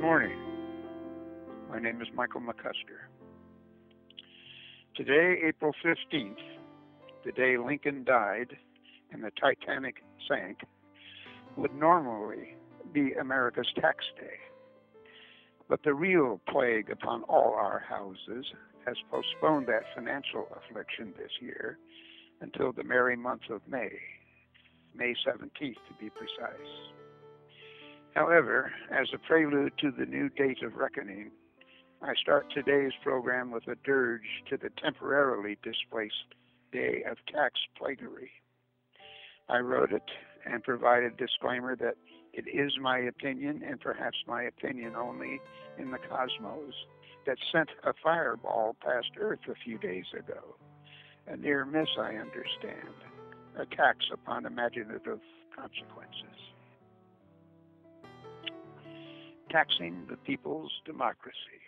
morning. My name is Michael McCusker. Today, April 15th, the day Lincoln died and the Titanic sank, would normally be America's tax day. But the real plague upon all our houses has postponed that financial affliction this year until the merry month of May 17th to be precise. However, as a prelude to the new date of reckoning, I start today's program with a dirge to the temporarily displaced day of tax plaguery. I wrote it and provided a disclaimer that it is my opinion, and perhaps my opinion only, in the cosmos, that sent a fireball past Earth a few days ago. A near miss, I understand. A tax upon imaginative consequences. Taxing the people's democracy.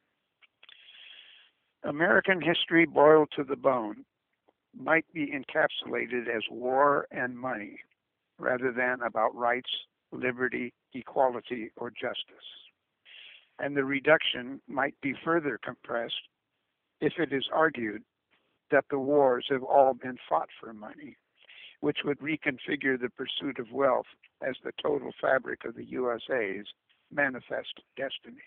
American history boiled to the bone might be encapsulated as war and money, rather than about rights, liberty, equality, or justice. And the reduction might be further compressed if it is argued that the wars have all been fought for money, which would reconfigure the pursuit of wealth as the total fabric of the USA's manifest destiny.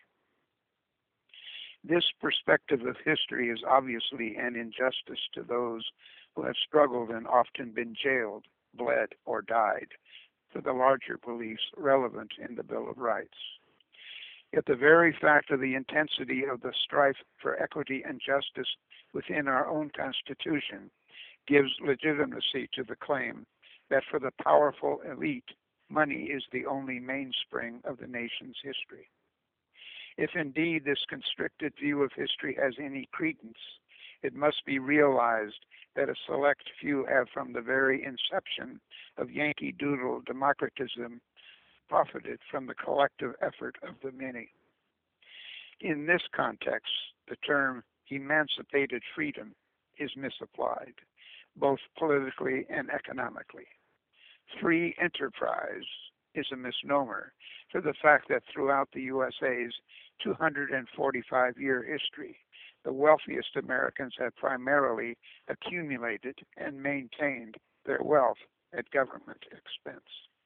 This perspective of history is obviously an injustice to those who have struggled and often been jailed, bled, or died for the larger beliefs relevant in the Bill of Rights. Yet the very fact of the intensity of the strife for equity and justice within our own Constitution gives legitimacy to the claim that for the powerful elite, money is the only mainspring of the nation's history. If indeed this constricted view of history has any credence, it must be realized that a select few have from the very inception of Yankee Doodle democratism profited from the collective effort of the many. In this context, the term emancipated freedom is misapplied, both politically and economically. Free enterprise is a misnomer for the fact that throughout the USA's 245-year history, the wealthiest Americans have primarily accumulated and maintained their wealth at government expense.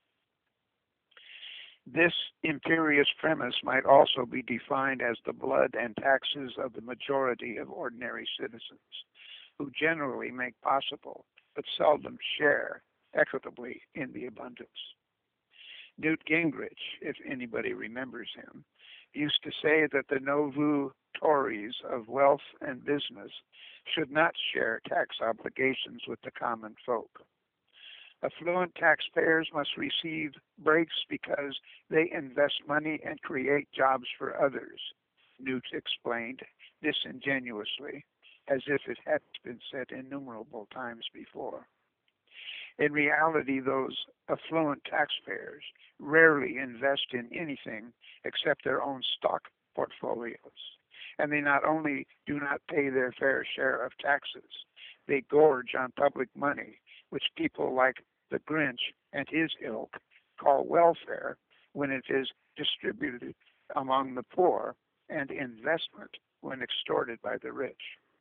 This imperious premise might also be defined as the blood and taxes of the majority of ordinary citizens, who generally make possible but seldom share equitably in the abundance. Newt Gingrich, if anybody remembers him, used to say that the Nauvoo Tories of wealth and business should not share tax obligations with the common folk. Affluent taxpayers must receive breaks because they invest money and create jobs for others, Newt explained disingenuously, as if it had been said innumerable times before. In reality, those affluent taxpayers rarely invest in anything except their own stock portfolios. And they not only do not pay their fair share of taxes, they gorge on public money, which people like the Grinch and his ilk call welfare when it is distributed among the poor, and investment when extorted by the rich.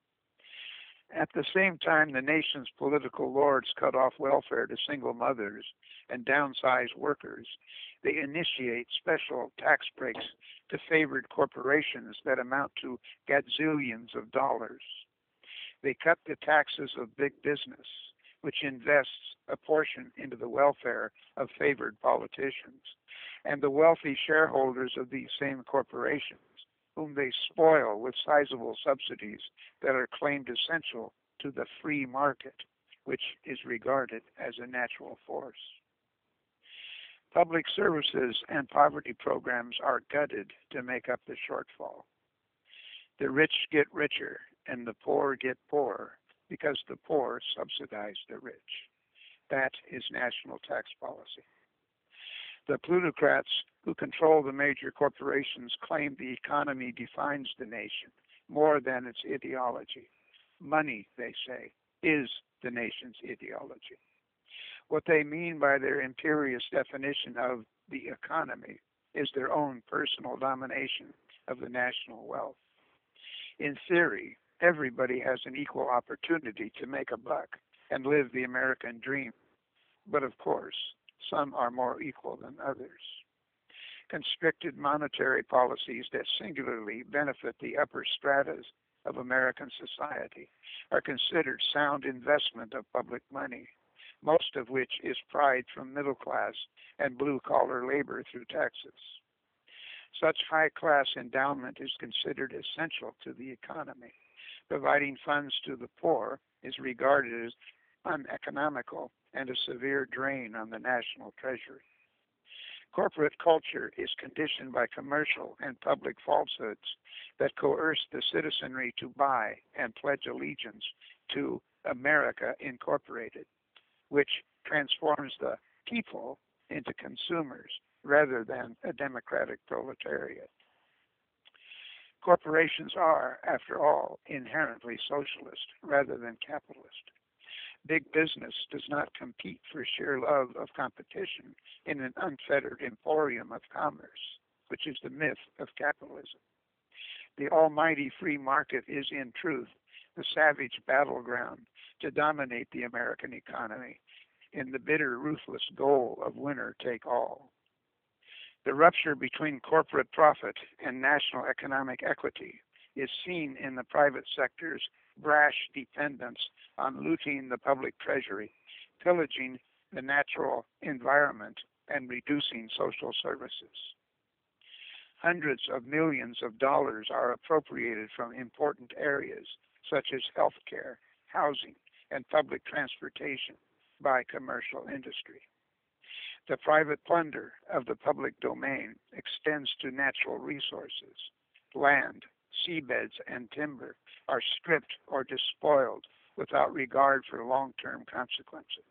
At the same time, the nation's political lords cut off welfare to single mothers and downsized workers. They initiate special tax breaks to favored corporations that amount to gazillions of dollars. They cut the taxes of big business, which invests a portion into the welfare of favored politicians, and the wealthy shareholders of these same corporations, whom they spoil with sizable subsidies that are claimed essential to the free market, which is regarded as a natural force. Public services and poverty programs are gutted to make up the shortfall. The rich get richer and the poor get poorer because the poor subsidize the rich. That is national tax policy. The plutocrats who control the major corporations claim the economy defines the nation more than its ideology. Money, they say, is the nation's ideology. What they mean by their imperious definition of the economy is their own personal domination of the national wealth. In theory, everybody has an equal opportunity to make a buck and live the American dream. But of course, some are more equal than others. Constricted monetary policies that singularly benefit the upper stratas of American society are considered sound investment of public money, most of which is pried from middle class and blue-collar labor through taxes. Such high-class endowment is considered essential to the economy. Providing funds to the poor is regarded as uneconomical and a severe drain on the national treasury. Corporate culture is conditioned by commercial and public falsehoods that coerce the citizenry to buy and pledge allegiance to America Incorporated, which transforms the people into consumers rather than a democratic proletariat. Corporations are, after all, inherently socialist rather than capitalist. Big business does not compete for sheer love of competition in an unfettered emporium of commerce, which is the myth of capitalism. The almighty free market is, in truth, the savage battleground to dominate the American economy in the bitter, ruthless goal of winner take all. The rupture between corporate profit and national economic equity is seen in the private sector's brash dependence on looting the public treasury, pillaging the natural environment, and reducing social services. Hundreds of millions of dollars are appropriated from important areas such as health care, housing, and public transportation by commercial industry. The private plunder of the public domain extends to natural resources. Land, seabeds, and timber are stripped or despoiled without regard for long-term consequences.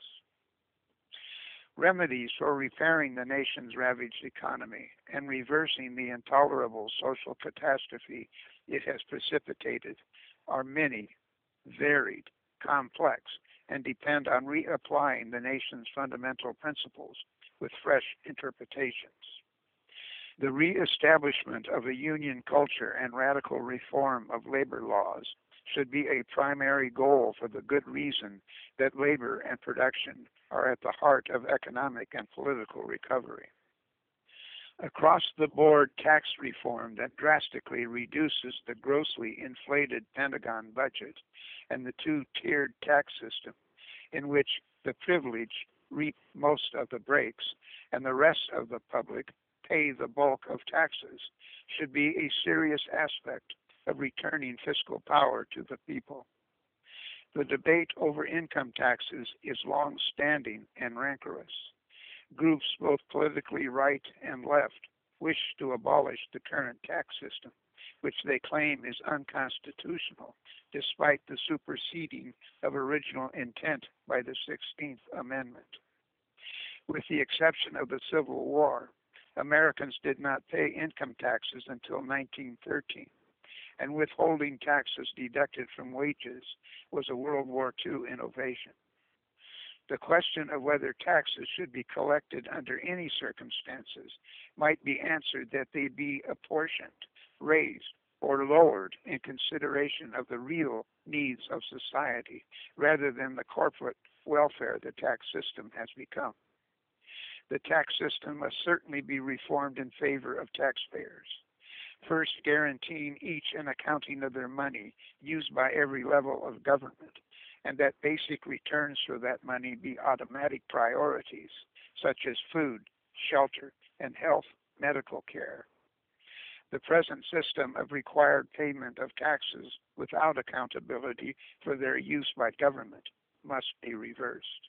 Remedies for repairing the nation's ravaged economy and reversing the intolerable social catastrophe it has precipitated are many, varied, complex, and depend on reapplying the nation's fundamental principles with fresh interpretations. The reestablishment of a union culture and radical reform of labor laws should be a primary goal for the good reason that labor and production are at the heart of economic and political recovery. Across-the-board tax reform that drastically reduces the grossly inflated Pentagon budget and the two-tiered tax system in which the privileged reap most of the breaks and the rest of the public pay the bulk of taxes should be a serious aspect of returning fiscal power to the people. The debate over income taxes is long-standing and rancorous. Groups both politically right and left wish to abolish the current tax system, which they claim is unconstitutional despite the superseding of original intent by the 16th Amendment. With the exception of the Civil War, Americans did not pay income taxes until 1913, and withholding taxes deducted from wages was a World War II innovation. The question of whether taxes should be collected under any circumstances might be answered that they be apportioned, raised, or lowered in consideration of the real needs of society rather than the corporate welfare the tax system has become. The tax system must certainly be reformed in favor of taxpayers, first guaranteeing each an accounting of their money used by every level of government, and that basic returns for that money be automatic priorities, such as food, shelter, and health medical care. The present system of required payment of taxes without accountability for their use by government must be reversed.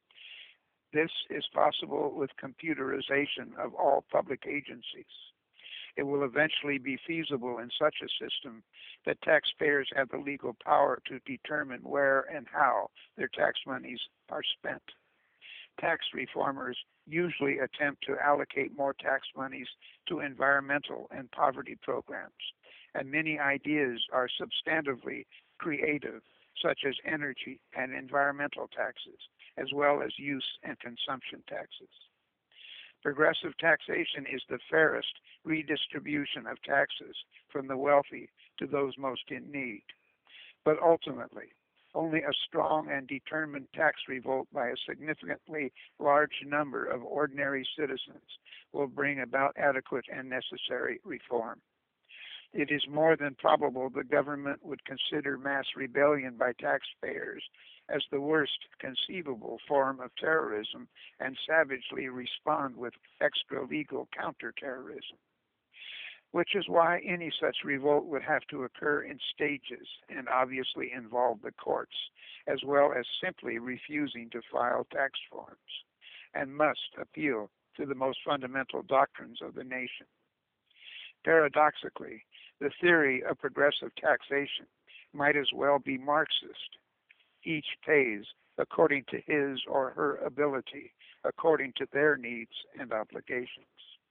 This is possible with computerization of all public agencies. It will eventually be feasible in such a system that taxpayers have the legal power to determine where and how their tax monies are spent. Tax reformers usually attempt to allocate more tax monies to environmental and poverty programs, and many ideas are substantively creative, such as energy and environmental taxes, as well as use and consumption taxes. Progressive taxation is the fairest redistribution of taxes from the wealthy to those most in need. But ultimately, only a strong and determined tax revolt by a significantly large number of ordinary citizens will bring about adequate and necessary reform. It is more than probable the government would consider mass rebellion by taxpayers as the worst conceivable form of terrorism and savagely respond with extra-legal counterterrorism, which is why any such revolt would have to occur in stages and obviously involve the courts, as well as simply refusing to file tax forms, and must appeal to the most fundamental doctrines of the nation. Paradoxically, the theory of progressive taxation might as well be Marxist. Each pays according to his or her ability, according to their needs and obligations.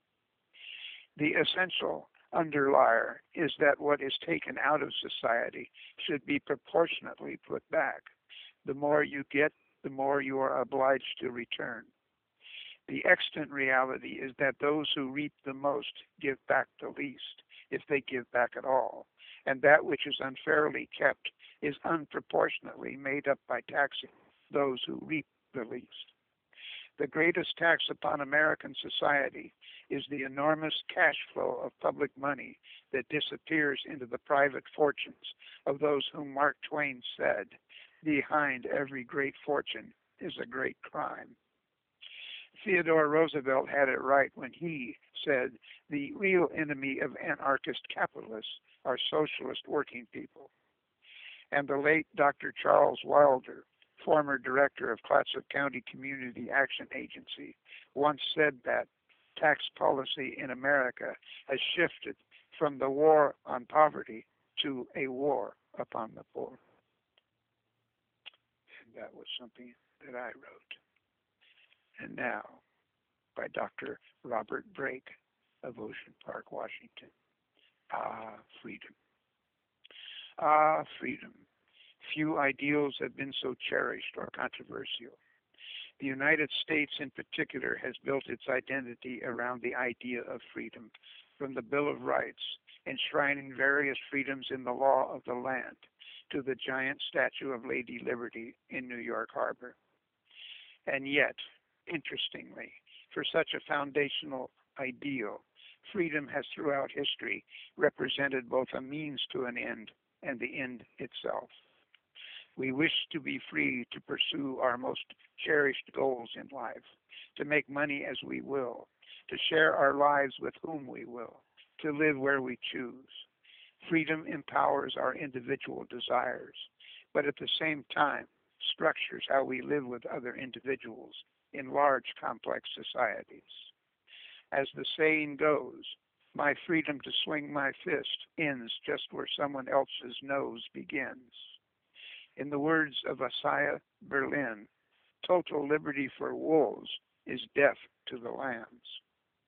The essential underlier is that what is taken out of society should be proportionately put back. The more you get, the more you are obliged to return. The extant reality is that those who reap the most give back the least, if they give back at all, and that which is unfairly kept is unproportionately made up by taxing those who reap the least. The greatest tax upon American society is the enormous cash flow of public money that disappears into the private fortunes of those whom Mark Twain said, "Behind every great fortune is a great crime." Theodore Roosevelt had it right when he said, "The real enemy of anarchist capitalists are socialist working people." And the late Dr. Charles Wilder, former director of Clatsop County Community Action Agency, once said that tax policy in America has shifted from the war on poverty to a war upon the poor. And that was something that I wrote. And now, by Dr. Robert Brake of Ocean Park, Washington. Ah, freedom. Ah, freedom. Few ideals have been so cherished or controversial. The United States in particular has built its identity around the idea of freedom, from the Bill of Rights, enshrining various freedoms in the law of the land, to the giant statue of Lady Liberty in New York Harbor. And yet, interestingly, for such a foundational ideal, freedom has throughout history represented both a means to an end and the end itself. We wish to be free to pursue our most cherished goals in life, to make money as we will, to share our lives with whom we will, to live where we choose. Freedom empowers our individual desires, but at the same time structures how we live with other individuals in large, complex societies. As the saying goes, my freedom to swing my fist ends just where someone else's nose begins. In the words of Isaiah Berlin, total liberty for wolves is death to the lambs.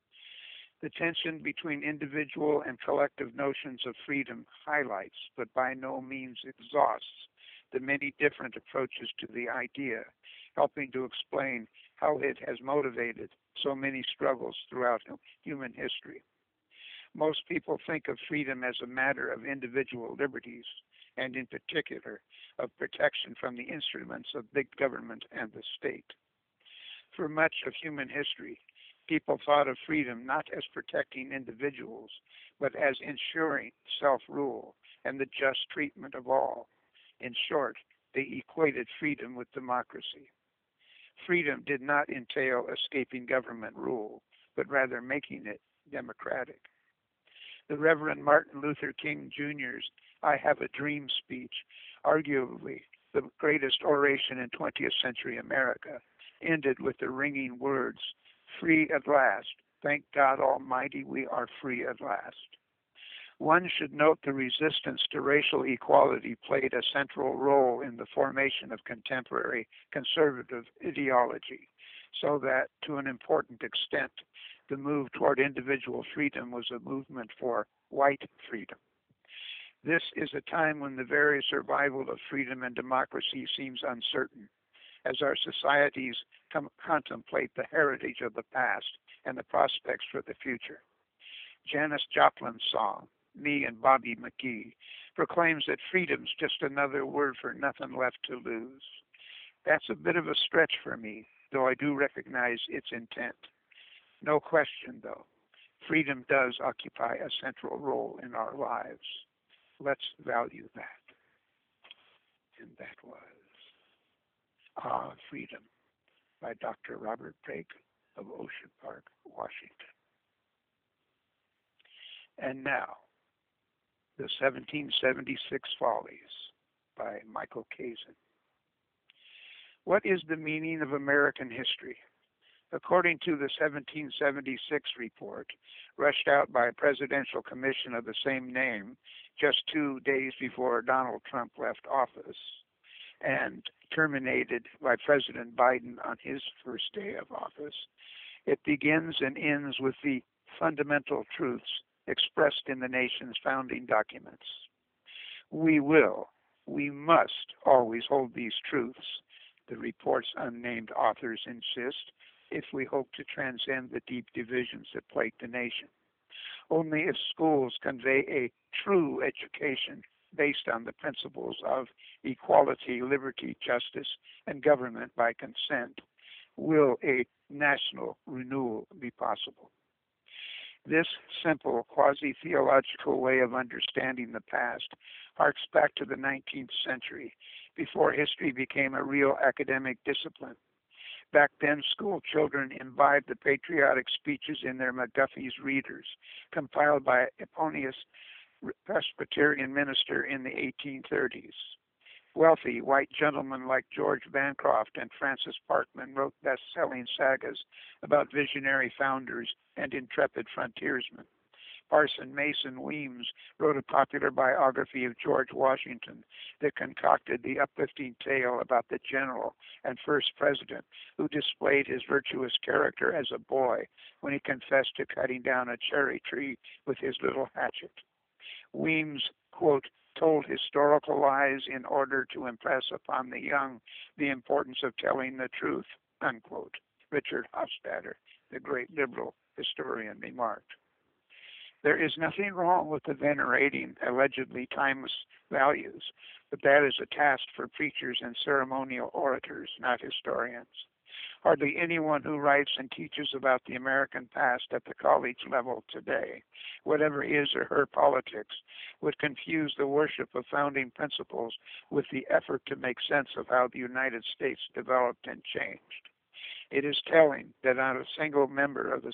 The tension between individual and collective notions of freedom highlights, but by no means exhausts, the many different approaches to the idea, helping to explain how it has motivated so many struggles throughout human history. Most people think of freedom as a matter of individual liberties, and in particular, of protection from the instruments of big government and the state. For much of human history, people thought of freedom not as protecting individuals, but as ensuring self-rule and the just treatment of all. In short, they equated freedom with democracy. Freedom did not entail escaping government rule, but rather making it democratic. The Reverend Martin Luther King Jr.'s I Have a Dream speech, arguably the greatest oration in 20th century America, ended with the ringing words, "Free at last. Thank God Almighty, we are free at last." One should note the resistance to racial equality played a central role in the formation of contemporary conservative ideology, so that, to an important extent, the move toward individual freedom was a movement for white freedom. This is a time when the very survival of freedom and democracy seems uncertain, as our societies contemplate the heritage of the past and the prospects for the future. Janis Joplin's song, Me and Bobby McGee, proclaims that freedom's just another word for nothing left to lose. That's a bit of a stretch for me, though I do recognize its intent. No question, though, freedom does occupy a central role in our lives. Let's value that. And that was Freedom by Dr. Robert Drake of Ocean Park, Washington. And now, the 1776 Follies by Michael Kazin. What is the meaning of American history? According to the 1776 report, rushed out by a presidential commission of the same name just 2 days before Donald Trump left office, and terminated by President Biden on his first day of office, it begins and ends with the fundamental truths expressed in the nation's founding documents. We must always hold these truths, the report's unnamed authors insist, if we hope to transcend the deep divisions that plague the nation. Only if schools convey a true education based on the principles of equality, liberty, justice, and government by consent will a national renewal be possible. This simple, quasi-theological way of understanding the past harks back to the 19th century, before history became a real academic discipline. Back then, school children imbibed the patriotic speeches in their McGuffey's Readers, compiled by Eponymous Presbyterian minister in the 1830s. Wealthy white gentlemen like George Bancroft and Francis Parkman wrote best-selling sagas about visionary founders and intrepid frontiersmen. Parson Mason Weems wrote a popular biography of George Washington that concocted the uplifting tale about the general and first president who displayed his virtuous character as a boy when he confessed to cutting down a cherry tree with his little hatchet. Weems, quote, told historical lies in order to impress upon the young the importance of telling the truth, unquote. Richard Hofstadter, the great liberal historian, remarked. There is nothing wrong with the venerating allegedly timeless values, but that is a task for preachers and ceremonial orators, not historians. Hardly anyone who writes and teaches about the American past at the college level today, whatever his or her politics, would confuse the worship of founding principles with the effort to make sense of how the United States developed and changed. It is telling that not a single member of the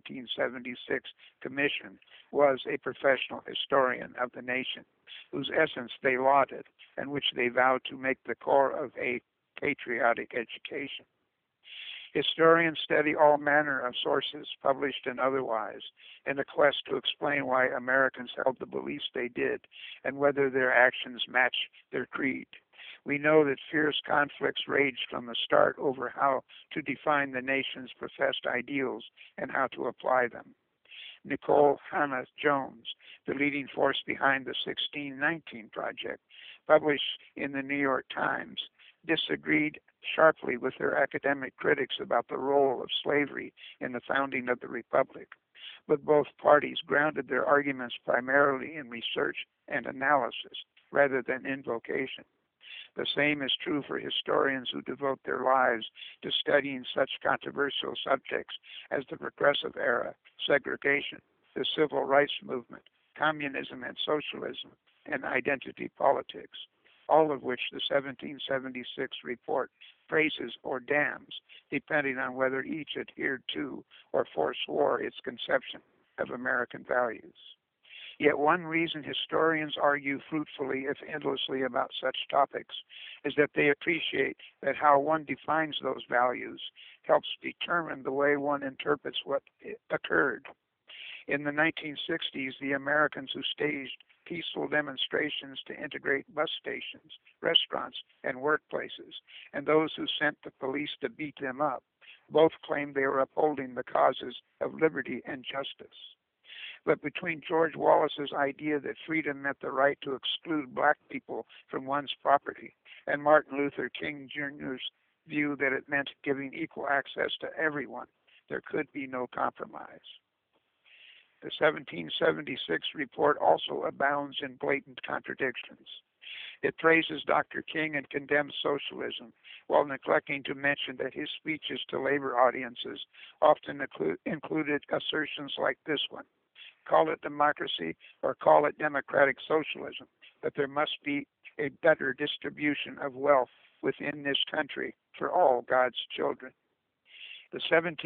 1776 Commission was a professional historian of the nation, whose essence they lauded and which they vowed to make the core of a patriotic education. Historians study all manner of sources, published and otherwise, in a quest to explain why Americans held the beliefs they did and whether their actions match their creed. We know that fierce conflicts raged from the start over how to define the nation's professed ideals and how to apply them. Nicole Hannah Jones, the leading force behind the 1619 Project, published in the New York Times, disagreed sharply with her academic critics about the role of slavery in the founding of the Republic, but both parties grounded their arguments primarily in research and analysis rather than invocation. The same is true for historians who devote their lives to studying such controversial subjects as the Progressive Era, segregation, the Civil Rights Movement, communism and socialism, and identity politics, all of which the 1776 report praises or damns, depending on whether each adhered to or forswore its conception of American values. Yet one reason historians argue fruitfully, if endlessly, about such topics is that they appreciate that how one defines those values helps determine the way one interprets what occurred. In the 1960s, the Americans who staged peaceful demonstrations to integrate bus stations, restaurants, and workplaces, and those who sent the police to beat them up, both claimed they were upholding the causes of liberty and justice. But between George Wallace's idea that freedom meant the right to exclude black people from one's property and Martin Luther King Jr.'s view that it meant giving equal access to everyone. There could be no compromise. The 1776 report also abounds in blatant contradictions. It praises Dr. King and condemns socialism, while neglecting to mention that his speeches to labor audiences often included assertions like this one: call it democracy or call it democratic socialism, but there must be a better distribution of wealth within this country for all God's children. The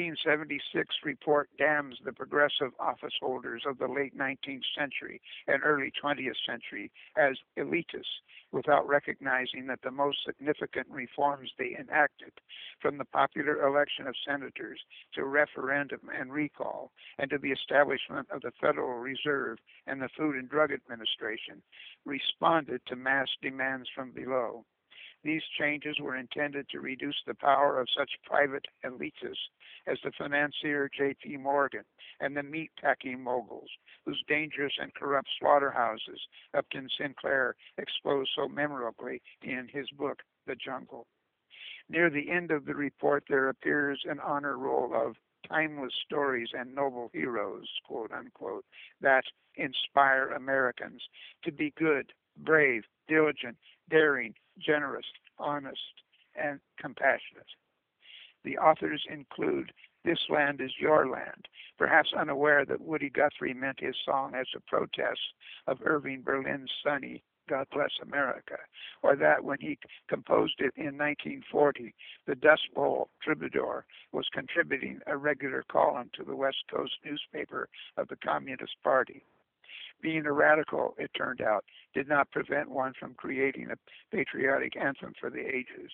1776 report damns the progressive office holders of the late 19th century and early 20th century as elitists, without recognizing that the most significant reforms they enacted, from the popular election of senators to referendum and recall, and to the establishment of the Federal Reserve and the Food and Drug Administration, responded to mass demands from below. These changes were intended to reduce the power of such private elitists as the financier J.P. Morgan and the meat-packing moguls, whose dangerous and corrupt slaughterhouses Upton Sinclair exposed so memorably in his book, The Jungle. Near the end of the report, there appears an honor roll of timeless stories and noble heroes, quote unquote, that inspire Americans to be good, brave, diligent, daring, generous, honest, and compassionate. The authors include This Land is Your Land, perhaps unaware that Woody Guthrie meant his song as a protest of Irving Berlin's Sonny, God Bless America, or that when he composed it in 1940, the Dust Bowl troubadour was contributing a regular column to the West Coast newspaper of the Communist Party. Being a radical, it turned out, did not prevent one from creating a patriotic anthem for the ages.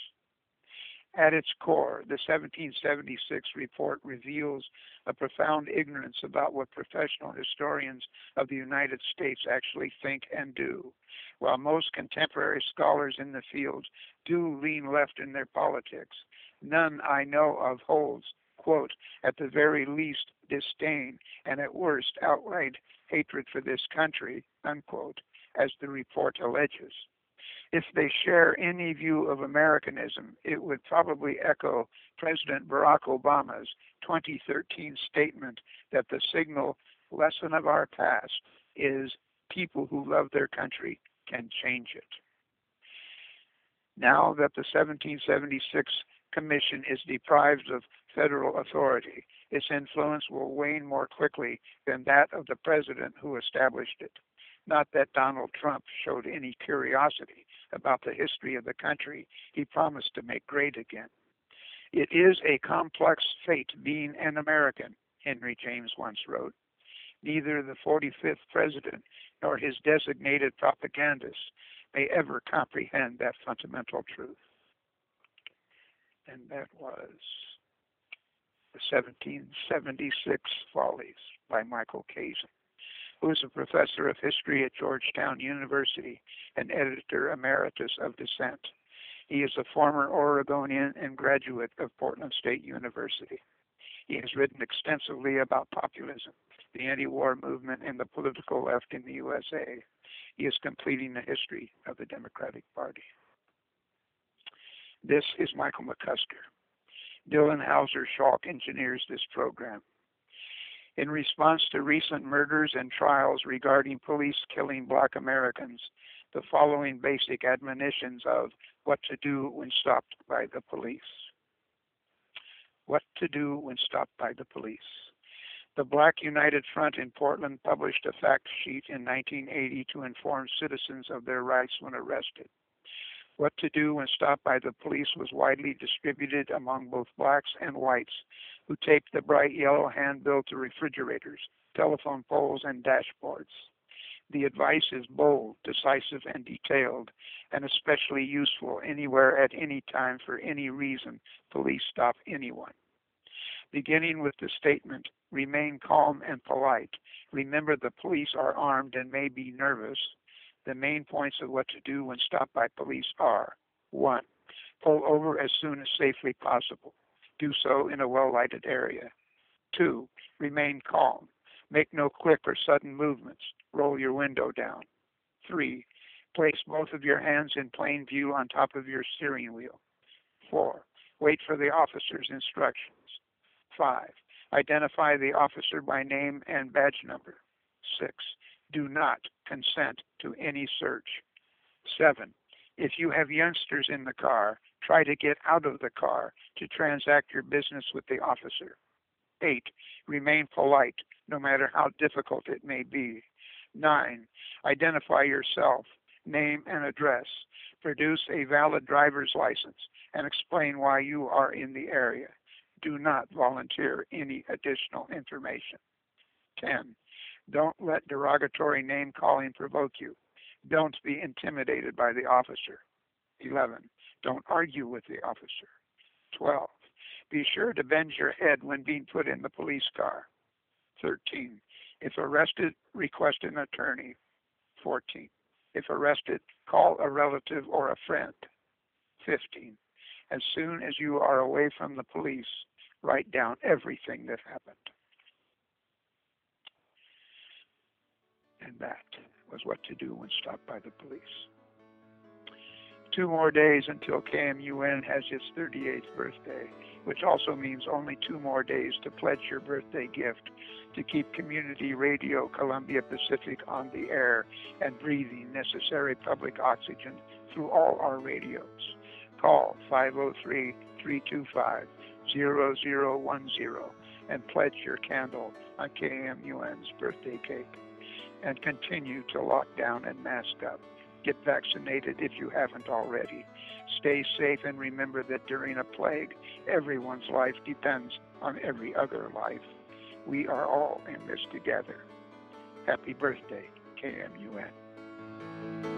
At its core, the 1776 report reveals a profound ignorance about what professional historians of the United States actually think and do. While most contemporary scholars in the field do lean left in their politics, none I know of holds, quote, at the very least disdain and at worst outright hatred for this country, unquote, as the report alleges. If they share any view of Americanism, it would probably echo President Barack Obama's 2013 statement that the signal lesson of our past is people who love their country can change it. Now that the 1776 Commission is deprived of federal authority, its influence will wane more quickly than that of the president who established it. Not that Donald Trump showed any curiosity about the history of the country he promised to make great again. It is a complex fate being an American, Henry James once wrote. Neither the 45th president nor his designated propagandists may ever comprehend that fundamental truth. And that was the 1776 Follies by Michael Kazin, who is a professor of history at Georgetown University and editor emeritus of Dissent. He is a former Oregonian and graduate of Portland State University. He has written extensively about populism, the anti-war movement, and the political left in the USA. He is completing the history of the Democratic Party. This is Michael McCusker. Dylan Hauser-Schalk engineers this program. In response to recent murders and trials regarding police killing Black Americans, the following basic admonitions of what to do when stopped by the police. What to do when stopped by the police. The Black United Front in Portland published a fact sheet in 1980 to inform citizens of their rights when arrested. What to do when stopped by the police was widely distributed among both blacks and whites who taped the bright yellow handbill to refrigerators, telephone poles, and dashboards. The advice is bold, decisive, and detailed, and especially useful anywhere at any time for any reason police stop anyone. Beginning with the statement, remain calm and polite. Remember the police are armed and may be nervous. The main points of what to do when stopped by police are: 1. Pull over as soon as safely possible. Do so in a well-lighted area. 2. Remain calm. Make no quick or sudden movements. Roll your window down. 3. Place both of your hands in plain view on top of your steering wheel. 4. Wait for the officer's instructions. 5. Identify the officer by name and badge number. 6. Do not consent to any search. 7. If you have youngsters in the car, try to get out of the car to transact your business with the officer. 8. Remain polite, no matter how difficult it may be. 9. Identify yourself, name and address. Produce a valid driver's license and explain why you are in the area. Do not volunteer any additional information. 10. Don't let derogatory name calling provoke you. Don't be intimidated by the officer. 11. Don't argue with the officer. 12. Be sure to bend your head when being put in the police car. 13. If arrested, request an attorney. 14. If arrested, call a relative or a friend. 15. As soon as you are away from the police, write down everything that happened. And that was what to do when stopped by the police. 2 more days until KMUN has its 38th birthday, which also means only 2 more days to pledge your birthday gift to keep Community Radio Columbia Pacific on the air and breathing necessary public oxygen through all our radios. Call 503-325-0010 and pledge your candle on KMUN's birthday cake. And continue to lock down and mask up. Get vaccinated if you haven't already. Stay safe and remember that during a plague, everyone's life depends on every other life. We are all in this together. Happy birthday, KMUN.